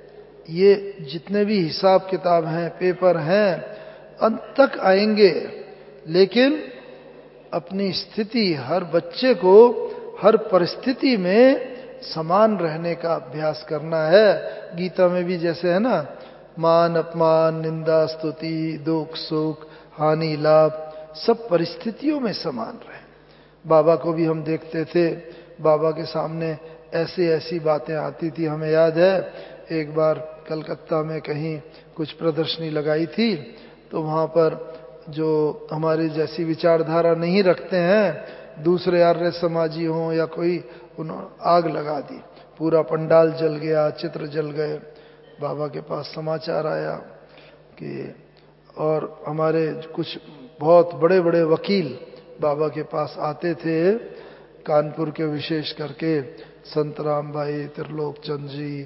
ये जितने भी हिसाब किताब हैं, पेपर हैं, अंत तक आएंगे, लेकिन अपनी स्थिति, हर बच्चे को हर परिस्थिति में समान रहने का अभ्यास करना है। गीता में भी जैसे है ना, मान अपमान, निंदा स्तुति, दुख सुख, हानि लाभ, सब परिस्थितियों में समान रहे। बाबा को भी हम देखते थे, बाबा के सामने ऐसी ऐसी बातें आती थी। हमें याद है एक बार कलकत्ता में कहीं कुछ प्रदर्शनी लगाई थी, तो वहां पर जो हमारी जैसी विचारधारा नहीं रखते हैं, दूसरे आर्य समाजी हों या कोई, उन्होंने आग लगा दी, पूरा पंडाल जल गया, चित्र जल गए। बाबा के पास समाचार आया कि, और हमारे कुछ बहुत बड़े बड़े वकील बाबा के पास आते थे, कानपुर के विशेष करके संत राम भाई, त्रिलोक चंद जी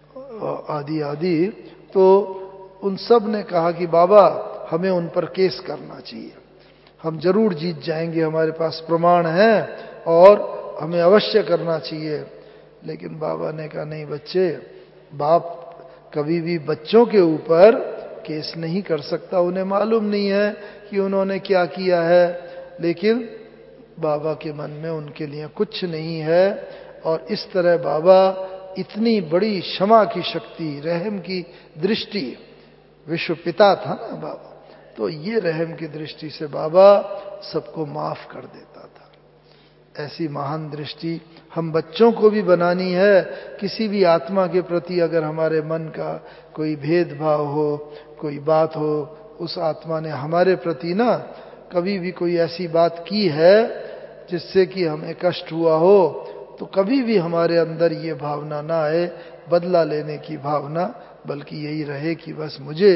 आदि आदि, तो उन सब ने कहा कि बाबा हमें उन पर केस करना चाहिए, हम जरूर जीत जाएंगे, हमारे पास प्रमाण है और हमें अवश्य करना चाहिए। लेकिन बाबा ने कहा नहीं बच्चे, बाप कभी भी बच्चों के ऊपर केस नहीं कर सकता, उन्हें मालूम नहीं है कि उन्होंने क्या किया है, लेकिन बाबा के मन में उनके लिए कुछ नहीं है। और इस तरह बाबा इतनी बड़ी क्षमा की शक्ति, रहम की दृष्टि, विश्व पिता था ना बाबा, तो ये रहम की दृष्टि से बाबा सबको माफ कर देता था। ऐसी महान दृष्टि हम बच्चों को भी बनानी है। किसी भी आत्मा के प्रति अगर हमारे मन का कोई भेदभाव हो, कोई बात हो, उस आत्मा ने हमारे प्रति ना कभी भी कोई ऐसी बात की है जिससे कि हमें कष्ट हुआ हो, तो कभी भी हमारे अंदर ये भावना ना आए बदला लेने की भावना, बल्कि यही रहे कि बस मुझे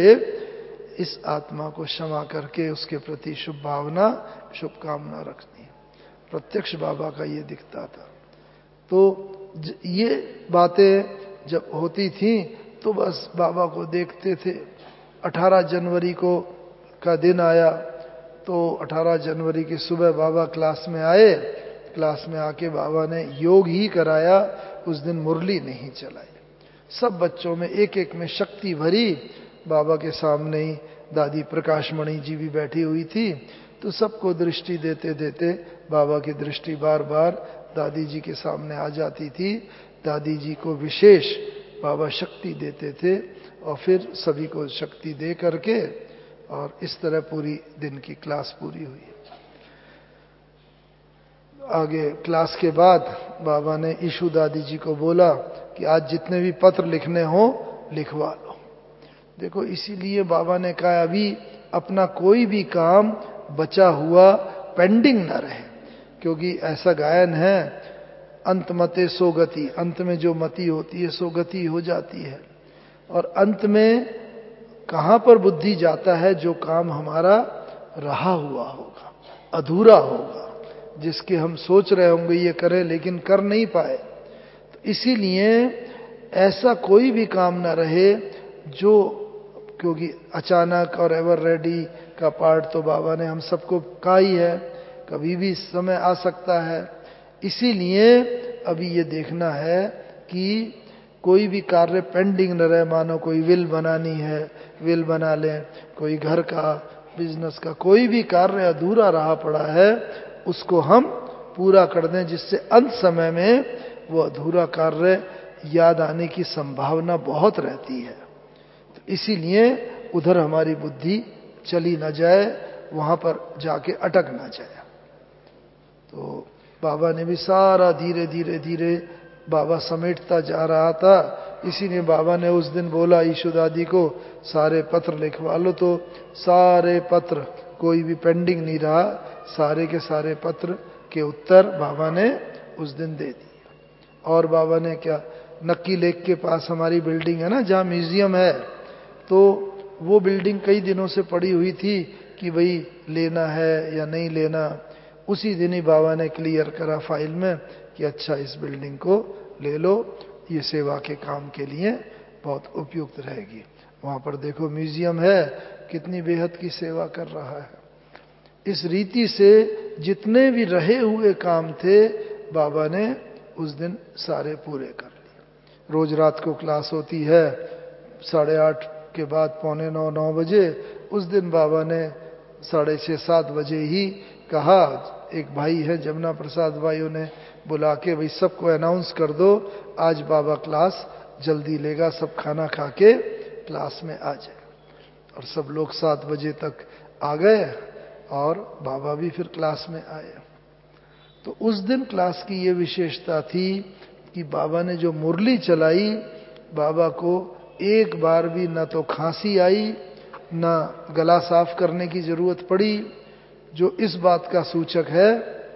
इस आत्मा को क्षमा करके उसके प्रति शुभ भावना, शुभकामना रखनी है। प्रत्यक्ष बाबा का ये दिखता था। तो ये बातें जब होती थी तो बस बाबा को देखते थे, 18 जनवरी को का दिन आया तो 18 जनवरी की सुबह बाबा क्लास में आए। क्लास में आके बाबा ने योग ही कराया, उस दिन मुरली नहीं चलाई। सब बच्चों में एक एक में शक्ति भरी। बाबा के सामने ही दादी प्रकाशमणि जी भी बैठी हुई थी, तो सबको दृष्टि देते देते बाबा की दृष्टि बार बार दादी जी के सामने आ जाती थी। दादी जी को विशेष बाबा शक्ति देते थे और फिर सभी को शक्ति दे करके, और इस तरह पूरी दिन की क्लास पूरी हुई। आगे क्लास के बाद बाबा ने ईशु दादी जी को बोला कि आज जितने भी पत्र लिखने हो लिखवा लो। देखो, इसीलिए बाबा ने कहा अभी अपना कोई भी काम बचा हुआ पेंडिंग न रहे, क्योंकि ऐसा गायन है, अंत मते सो गति, अंत में जो मति होती है सो गति हो जाती है। और अंत में कहां पर बुद्धि जाता है? जो काम हमारा रहा हुआ होगा, अधूरा होगा, जिसके हम सोच रहे होंगे ये करें लेकिन कर नहीं पाए। तो इसीलिए ऐसा कोई भी काम ना रहे जो, क्योंकि अचानक और एवर रेडी का पार्ट तो बाबा ने हम सबको कहा ही है, कभी भी समय आ सकता है। इसीलिए अभी ये देखना है कि कोई भी कार्य पेंडिंग न रहे। मानो कोई विल बनानी है, विल बना लें, कोई घर का, बिजनेस का कोई भी कार्य अधूरा रहा पड़ा है उसको हम पूरा कर दें, जिससे अंत समय में वो अधूरा कार्य याद आने की संभावना बहुत रहती है। तो इसीलिए उधर हमारी बुद्धि चली न जाए, वहां पर जाके अटक ना जाए। तो बाबा ने भी सारा धीरे धीरे धीरे बाबा समेटता जा रहा था। इसीलिए बाबा ने उस दिन बोला ईशु दादी को सारे पत्र लिखवा लो, तो सारे पत्र, कोई भी पेंडिंग नहीं रहा, सारे के सारे पत्र के उत्तर बाबा ने उस दिन दे दिए। और बाबा ने क्या, नक्की लेक के पास हमारी बिल्डिंग है ना जहाँ म्यूजियम है, तो वो बिल्डिंग कई दिनों से पड़ी हुई थी कि भाई लेना है या नहीं लेना। उसी दिन ही बाबा ने क्लियर करा फाइल में कि अच्छा इस बिल्डिंग को ले लो, ये सेवा के काम के लिए बहुत उपयुक्त रहेगी। वहां पर देखो म्यूजियम है, कितनी बेहद की सेवा कर रहा है। इस रीति से जितने भी रहे हुए काम थे बाबा ने उस दिन सारे पूरे कर लिए। रोज रात को क्लास होती है 8:30 के बाद 8:45-9 बजे। उस दिन बाबा ने 6:30-7 बजे ही कहा, एक भाई है जमुना प्रसाद भाई, उन्हें बुला के भाई सबको अनाउंस कर दो आज बाबा क्लास जल्दी लेगा, सब खाना खा के क्लास में आ जाए। और सब लोग 7 बजे तक आ गए और बाबा भी फिर क्लास में आए। तो उस दिन क्लास की ये विशेषता थी कि बाबा ने जो मुरली चलाई, बाबा को एक बार भी न तो खांसी आई, न गला साफ करने की जरूरत पड़ी, जो इस बात का सूचक है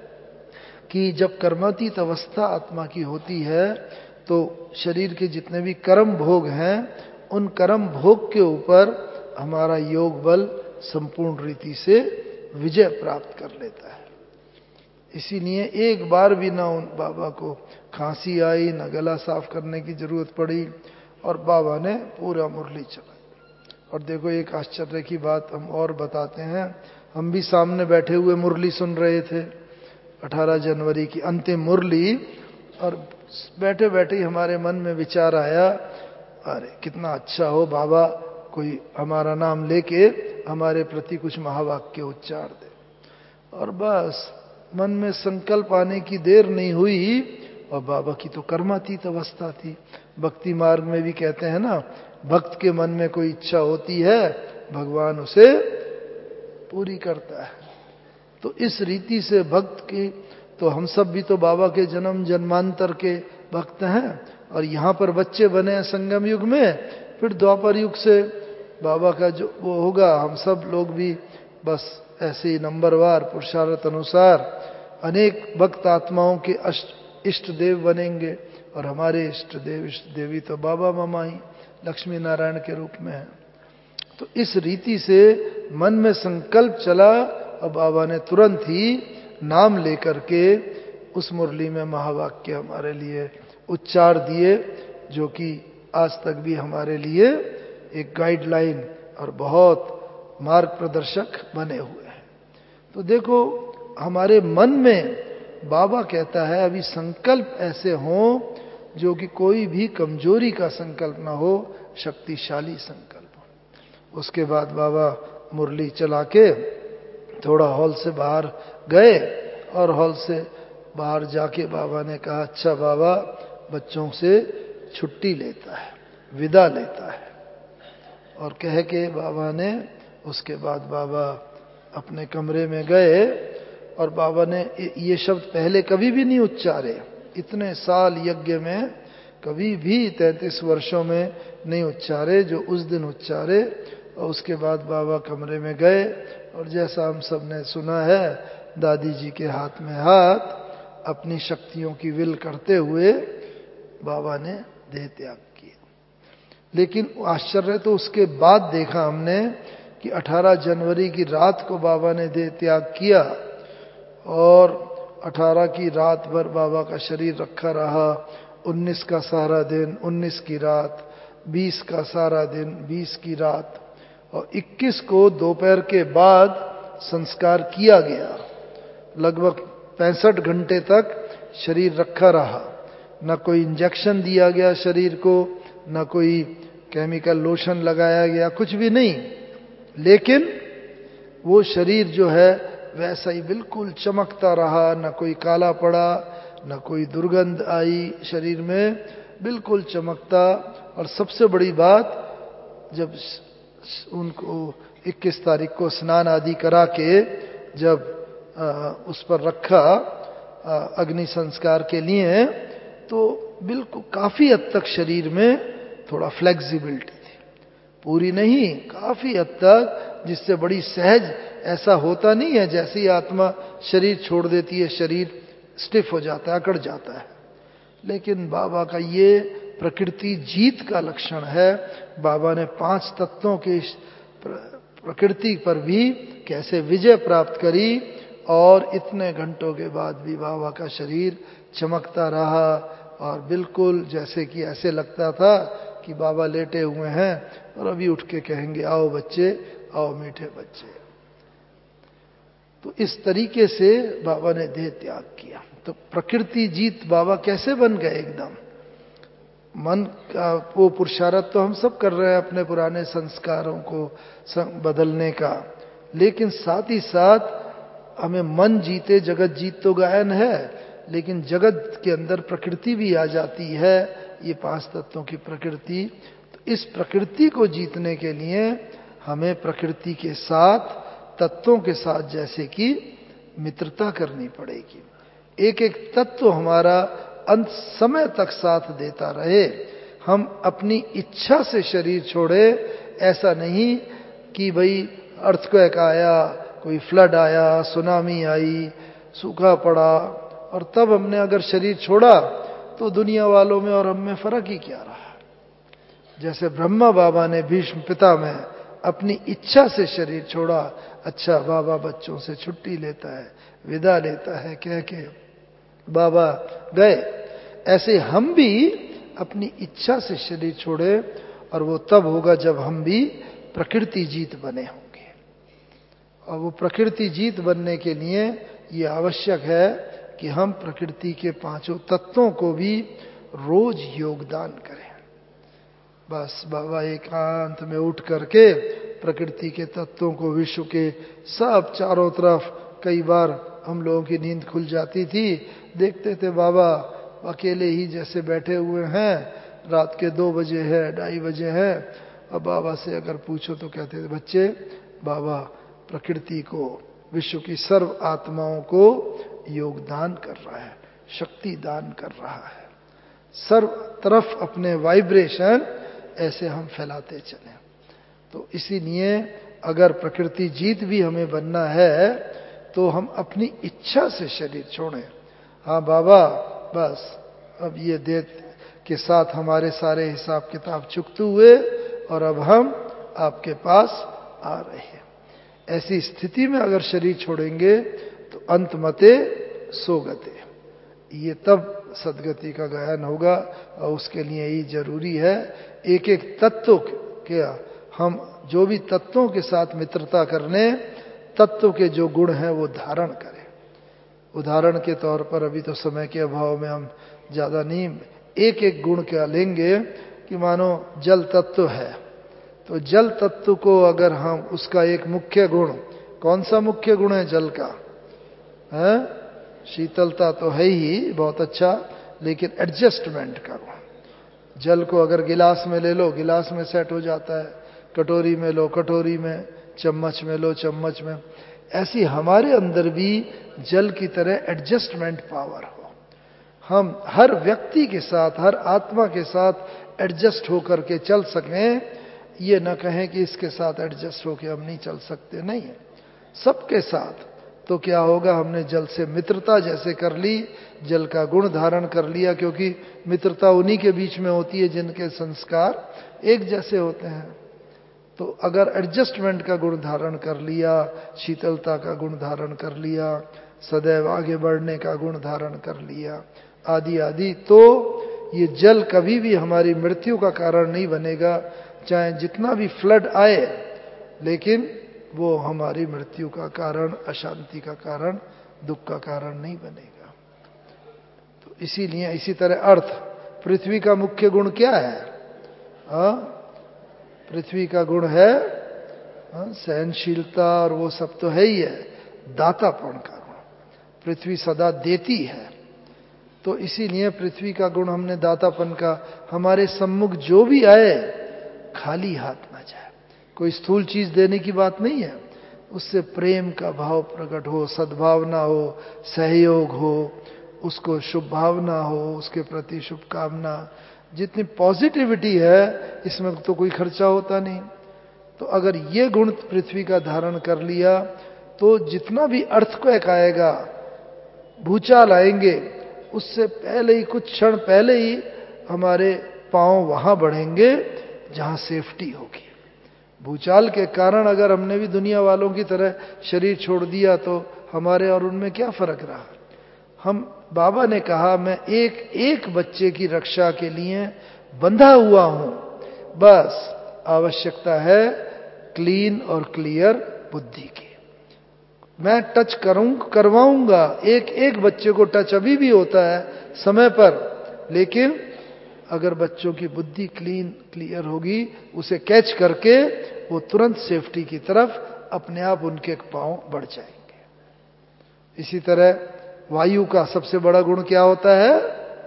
कि जब कर्मातीत अवस्था आत्मा की होती है तो शरीर के जितने भी कर्म भोग हैं उन कर्म भोग के ऊपर हमारा योग बल संपूर्ण रीति से विजय प्राप्त कर लेता है। इसीलिए एक बार भी ना उन बाबा को खांसी आई, न गला साफ करने की जरूरत पड़ी, और बाबा ने पूरा मुरली चलाई। और देखो एक आश्चर्य की बात हम और बताते हैं, हम भी सामने बैठे हुए मुरली सुन रहे थे 18 जनवरी की अंतिम मुरली, और बैठे बैठे ही हमारे मन में विचार आया, अरे कितना अच्छा हो बाबा कोई हमारा नाम लेके हमारे प्रति कुछ महावाक्य उच्चार दे। और बस मन में संकल्प आने की देर नहीं हुई, और बाबा की तो कर्मातीत अवस्था थी। भक्ति मार्ग में भी कहते हैं ना, भक्त के मन में कोई इच्छा होती है भगवान उसे पूरी करता है। तो इस रीति से भक्त की, तो हम सब भी तो बाबा के जन्म जन्मांतर के भक्त हैं, और यहाँ पर बच्चे बने हैं संगम युग में, फिर द्वापर युग से बाबा का जो वो होगा, हम सब लोग भी बस ऐसे ही नंबरवार पुरुषार्थ अनुसार अनेक भक्त आत्माओं के इष्ट देव बनेंगे, और हमारे इष्ट देव इष्ट देवी तो बाबा मामा ही लक्ष्मी नारायण के रूप में है। तो इस रीति से मन में संकल्प चला, और बाबा ने तुरंत ही नाम लेकर के उस मुरली में महावाक्य हमारे लिए उच्चार दिए, जो कि आज तक भी हमारे लिए एक गाइडलाइन और बहुत मार्ग प्रदर्शक बने हुए हैं। तो देखो हमारे मन में बाबा कहता है अभी संकल्प ऐसे हों जो कि कोई भी कमजोरी का संकल्प ना हो, शक्तिशाली संकल्प हो। उसके बाद बाबा मुरली चला के थोड़ा हॉल से बाहर गए और हॉल से बाहर जाके बाबा ने कहा, अच्छा बाबा बच्चों से छुट्टी लेता है, विदा लेता है। और कह के बाबा ने उसके बाद बाबा अपने कमरे में गए और बाबा ने ये शब्द पहले कभी भी नहीं उच्चारे, इतने साल यज्ञ में कभी भी 33 वर्षों में नहीं उच्चारे जो उस दिन उच्चारे। और उसके बाद बाबा कमरे में गए और जैसा हम सब ने सुना है, दादी जी के हाथ में हाथ अपनी शक्तियों की विल करते हुए बाबा ने देह त्याग किया। लेकिन आश्चर्य तो उसके बाद देखा हमने कि 18 जनवरी की रात को बाबा ने देह त्याग किया और 18 की रात भर बाबा का शरीर रखा रहा। 19 का सारा दिन, 19 की रात, 20 का सारा दिन, 20 की रात और 21 को दोपहर के बाद संस्कार किया गया। लगभग 65 घंटे तक शरीर रखा रहा, न कोई इंजेक्शन दिया गया शरीर को, न कोई केमिकल लोशन लगाया गया, कुछ भी नहीं। लेकिन वो शरीर जो है वैसा ही बिल्कुल चमकता रहा, न कोई काला पड़ा, न कोई दुर्गंध आई शरीर में, बिल्कुल चमकता। और सबसे बड़ी बात, जब उनको 21 तारीख को स्नान आदि करा के जब उस पर रखा अग्नि संस्कार के लिए, तो बिल्कुल काफी हद तक शरीर में थोड़ा फ्लेक्सिबिलिटी थी, पूरी नहीं, काफी हद तक, जिससे बड़ी सहज, ऐसा होता नहीं है जैसे ही आत्मा शरीर छोड़ देती है शरीर स्टिफ हो जाता है, अकड़ जाता है। लेकिन बाबा का ये प्रकृति जीत का लक्षण है। बाबा ने 5 तत्वों की प्रकृति पर भी कैसे विजय प्राप्त करी और इतने घंटों के बाद भी बाबा का शरीर चमकता रहा और बिल्कुल जैसे कि ऐसे लगता था कि बाबा लेटे हुए हैं और अभी उठ के कहेंगे, आओ बच्चे, आओ मीठे बच्चे। तो इस तरीके से बाबा ने देह त्याग किया। तो प्रकृति जीत बाबा कैसे बन गए एकदम। मन का वो पुरुषार्थ तो हम सब कर रहे हैं अपने पुराने संस्कारों को बदलने का, लेकिन साथ ही साथ हमें मन जीते जगत जीत तो गायन है, लेकिन जगत के अंदर प्रकृति भी आ जाती है, ये 5 तत्वों की प्रकृति। तो इस प्रकृति को जीतने के लिए हमें प्रकृति के साथ, तत्वों के साथ जैसे कि मित्रता करनी पड़ेगी। एक एक तत्व हमारा अंत समय तक साथ देता रहे। हम अपनी इच्छा से शरीर छोड़े, ऐसा नहीं कि भाई अर्थक्वेक आया, कोई फ्लड आया, सुनामी आई, सूखा पड़ा और तब हमने अगर शरीर छोड़ा तो दुनिया वालों में और हम में फर्क ही क्या रहा। जैसे ब्रह्मा बाबा ने भीष्म पिता में अपनी इच्छा से शरीर छोड़ा, अच्छा बाबा बच्चों से छुट्टी लेता है, विदा लेता है कह के बाबा गए, ऐसे हम भी अपनी इच्छा से शरीर छोड़े और वो तब होगा जब हम भी प्रकृति जीत बने होंगे। और वो प्रकृति जीत बनने के लिए ये आवश्यक है कि हम प्रकृति के 5 तत्वों को भी रोज योगदान करें। बस बाबा एकांत में उठ करके प्रकृति के तत्वों को, विश्व के सब चारों तरफ, कई बार हम लोगों की नींद खुल जाती थी, देखते थे बाबा अकेले ही जैसे बैठे हुए हैं, रात के 2 बजे है, 2:30 बजे है। अब बाबा से अगर पूछो तो कहते थे, बच्चे बाबा प्रकृति को, विश्व की सर्व आत्माओं को योगदान कर रहा है, शक्ति दान कर रहा है, सर्व तरफ अपने वाइब्रेशन ऐसे हम फैलाते चलें। तो इसीलिए अगर प्रकृति जीत भी हमें बनना है तो हम अपनी इच्छा से शरीर छोड़ें। हाँ बाबा बस अब ये देह के साथ हमारे सारे हिसाब किताब चुकते हुए और अब हम आपके पास आ रहे हैं। ऐसी स्थिति में अगर शरीर छोड़ेंगे तो अंत मते सोगते, ये तब सदगति का गायन होगा। और उसके लिए ही जरूरी है एक एक तत्व के हम जो भी तत्वों के साथ मित्रता करने, तत्व के जो गुण हैं वो धारण करें। उदाहरण के तौर पर, अभी तो समय के अभाव में हम ज़्यादा नहीं, एक एक गुण क्या लेंगे कि मानो जल तत्व है, तो जल तत्व को अगर हम उसका एक मुख्य गुण, कौन सा मुख्य गुण है जल का? है शीतलता तो है ही बहुत अच्छा, लेकिन एडजस्टमेंट का गुण। जल को अगर गिलास में ले लो, गिलास में सेट हो जाता है, कटोरी में लो, कटोरी में, चम्मच में लो, चम्मच में। ऐसी हमारे अंदर भी जल की तरह एडजस्टमेंट पावर हो। हम हर व्यक्ति के साथ, हर आत्मा के साथ एडजस्ट होकर के चल सकें। ये न कहें कि इसके साथ एडजस्ट होकर हम नहीं चल सकते, नहीं है, सबके साथ। तो क्या होगा, हमने जल से मित्रता जैसे कर ली, जल का गुण धारण कर लिया, क्योंकि मित्रता उन्हीं के बीच में होती है जिनके संस्कार एक जैसे होते हैं। तो अगर एडजस्टमेंट का गुण धारण कर लिया, शीतलता का गुण धारण कर लिया, सदैव आगे बढ़ने का गुण धारण कर लिया, आदि आदि, तो ये जल कभी भी हमारी मृत्यु का कारण नहीं बनेगा। चाहे जितना भी फ्लड आए, लेकिन वो हमारी मृत्यु का कारण, अशांति का कारण, दुख का कारण नहीं बनेगा। तो इसीलिए इसी तरह अर्थ, पृथ्वी का मुख्य गुण क्या है? पृथ्वी का गुण है सहनशीलता, और वो सब तो है ही है, दातापन का गुण। पृथ्वी सदा देती है, तो इसीलिए पृथ्वी का गुण हमने दातापन का। हमारे सम्मुख जो भी आए खाली हाथ ना जाए। कोई स्थूल चीज देने की बात नहीं है, उससे प्रेम का भाव प्रकट हो, सद्भावना हो, सहयोग हो, उसको शुभ भावना हो, उसके प्रति शुभकामना। जितनी पॉजिटिविटी है, इसमें तो कोई खर्चा होता नहीं। तो अगर ये गुण पृथ्वी का धारण कर लिया, तो जितना भी अर्थक्वेक आएगा, भूचाल आएंगे, उससे पहले ही, कुछ क्षण पहले ही हमारे पांव वहां बढ़ेंगे जहां सेफ्टी होगी। भूचाल के कारण अगर हमने भी दुनिया वालों की तरह शरीर छोड़ दिया, तो हमारे और उनमें क्या फर्क रहा? हम, बाबा ने कहा, मैं एक एक बच्चे की रक्षा के लिए बंधा हुआ हूं। बस आवश्यकता है क्लीन और क्लियर बुद्धि की। मैं टच करवाऊंगा, एक एक बच्चे को टच अभी भी होता है समय पर, लेकिन अगर बच्चों की बुद्धि क्लीन क्लियर होगी, उसे कैच करके वो तुरंत सेफ्टी की तरफ अपने आप उनके पांव बढ़ जाएंगे। इसी तरह वायु का सबसे बड़ा गुण क्या होता है?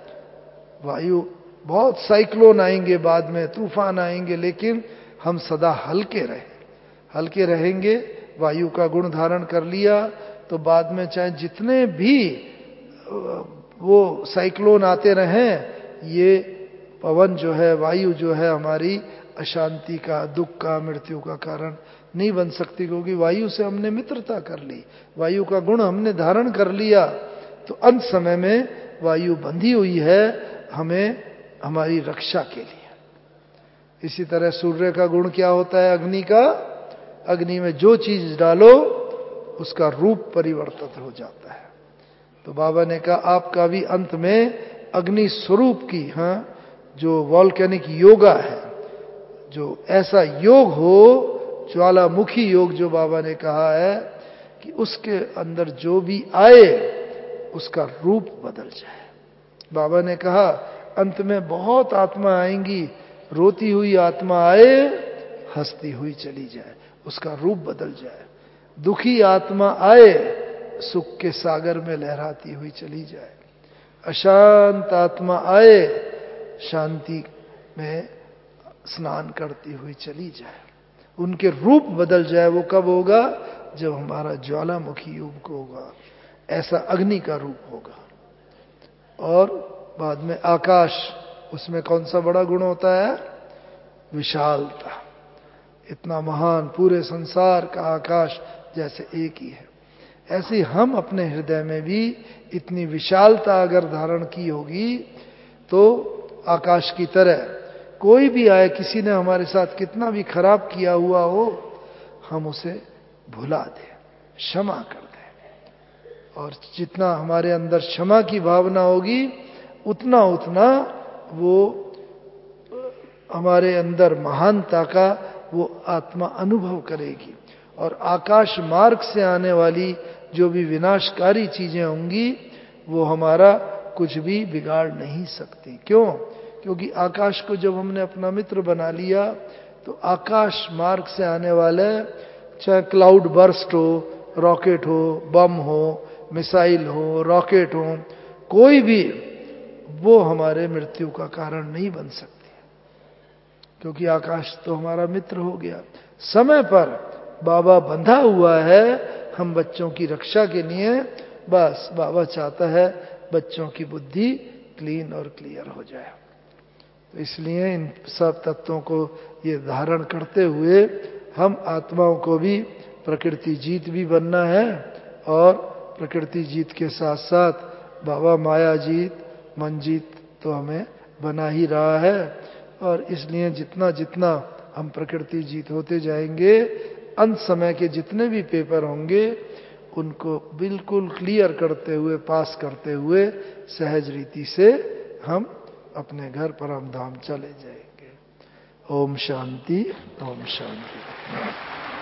वायु, बहुत साइक्लोन आएंगे बाद में, तूफान आएंगे, लेकिन हम सदा हल्के रहेंगे। वायु का गुण धारण कर लिया, तो बाद में चाहे जितने भी वो साइक्लोन आते रहें, ये पवन जो है, वायु जो है, हमारी अशांति का, दुख का, मृत्यु का कारण नहीं बन सकती, क्योंकि वायु से हमने मित्रता कर ली, वायु का गुण हमने धारण कर लिया। तो अंत समय में वायु बंधी हुई है हमें, हमारी रक्षा के लिए। इसी तरह सूर्य का गुण क्या होता है? अग्नि का। अग्नि में जो चीज डालो उसका रूप परिवर्तित हो जाता है। तो बाबा ने कहा, आपका भी अंत में अग्नि स्वरूप की, जो वॉल्केनिक योगा है, जो ऐसा योग हो, ज्वालामुखी योग जो बाबा ने कहा है, कि उसके अंदर जो भी आए उसका रूप बदल जाए। बाबा ने कहा, अंत में बहुत आत्मा आएंगी, रोती हुई आत्मा आए, हंसती हुई चली जाए, उसका रूप बदल जाए। दुखी आत्मा आए, सुख के सागर में लहराती हुई चली जाए। अशांत आत्मा आए, शांति में स्नान करती हुई चली जाए। उनके रूप बदल जाए। वो कब होगा? जब हमारा ज्वालामुखी योग होगा, ऐसा अग्नि का रूप होगा। और बाद में आकाश, उसमें कौन सा बड़ा गुण होता है? विशालता। इतना महान, पूरे संसार का आकाश जैसे एक ही है, ऐसे हम अपने हृदय में भी इतनी विशालता अगर धारण की होगी, तो आकाश की तरह कोई भी आए, किसी ने हमारे साथ कितना भी खराब किया हुआ हो, हम उसे भुला दें, क्षमा कर दें। और जितना हमारे अंदर क्षमा की भावना होगी, उतना उतना वो हमारे अंदर महानता का वो आत्मा अनुभव करेगी। और आकाश मार्ग से आने वाली जो भी विनाशकारी चीजें होंगी वो हमारा कुछ भी बिगाड़ नहीं सकती। क्यों? क्योंकि आकाश को जब हमने अपना मित्र बना लिया तो आकाश मार्ग से आने वाले, चाहे क्लाउड बर्स्ट हो, रॉकेट हो, बम हो, मिसाइल हो, रॉकेट हो, कोई भी, वो हमारे मृत्यु का कारण नहीं बन सकती, क्योंकि आकाश तो हमारा मित्र हो गया। समय पर बाबा बंधा हुआ है हम बच्चों की रक्षा के लिए। बस बाबा चाहता है बच्चों की बुद्धि क्लीन और क्लियर हो जाए। तो इसलिए इन सब तत्वों को ये धारण करते हुए हम आत्माओं को भी प्रकृति जीत भी बनना है, और प्रकृति जीत के साथ साथ बाबा माया जीत, मन जीत तो हमें बना ही रहा है। और इसलिए जितना जितना हम प्रकृति जीत होते जाएंगे, अंत समय के जितने भी पेपर होंगे उनको बिल्कुल क्लियर करते हुए, पास करते हुए सहज रीति से हम अपने घर परम धाम चले जाएंगे। ओम शांति, ओम शांति।